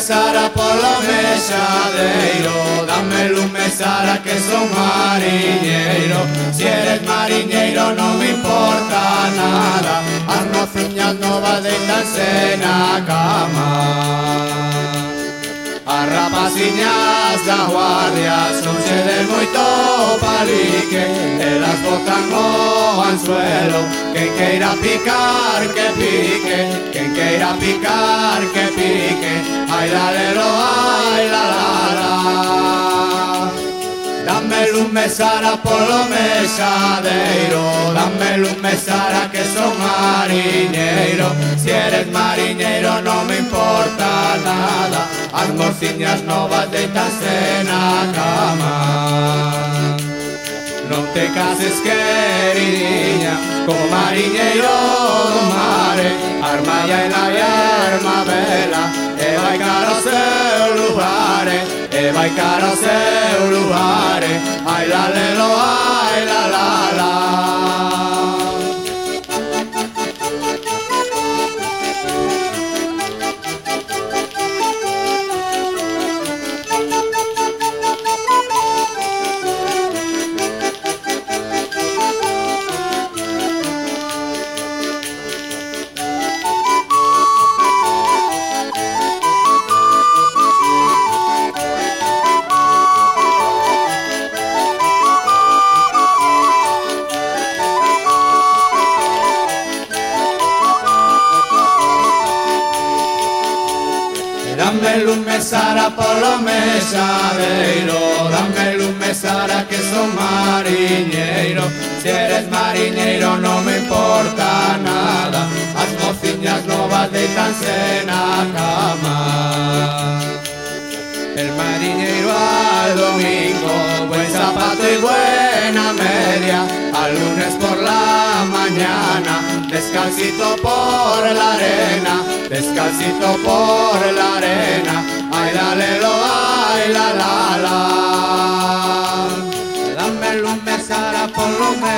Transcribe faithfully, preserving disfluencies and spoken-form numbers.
Sara por la mesadeiro, dame lume Sara que son mariñeiro. Si eres mariñeiro no me importa nada, as mociñas novas deitanse na cama. As rapaciñas da guardia son se de moito palique, elas botan o anzuelo, quen queira picar que pique, quen queira picar que pique, ai la lelo, ai la la la. Dame lume Sara polo mesadeiro, dame lume Sara que son mariñeiro. Si eres mariñeiro no me importa nada, as mociñas novas deitanse na cama. Non te cases queridinha como mariñeiro do mare, armalla e la arma vela, e vai cara ao seu lugar, e vai cara ao seu lugar, ai la lelo, ai la la la. Dame lume Sara polo mesadeiro, dame lume Sara que son mariñeiro. Si eres mariñeiro no me importa nada, as mociñas novas deitanse na cama. El mariñeiro al domingo, buen zapato y buena media, al lunes por la mañana, descalcito por la arena, descalcito por la arena, ay la lelo, ay la la la. Dame lume Sara por lo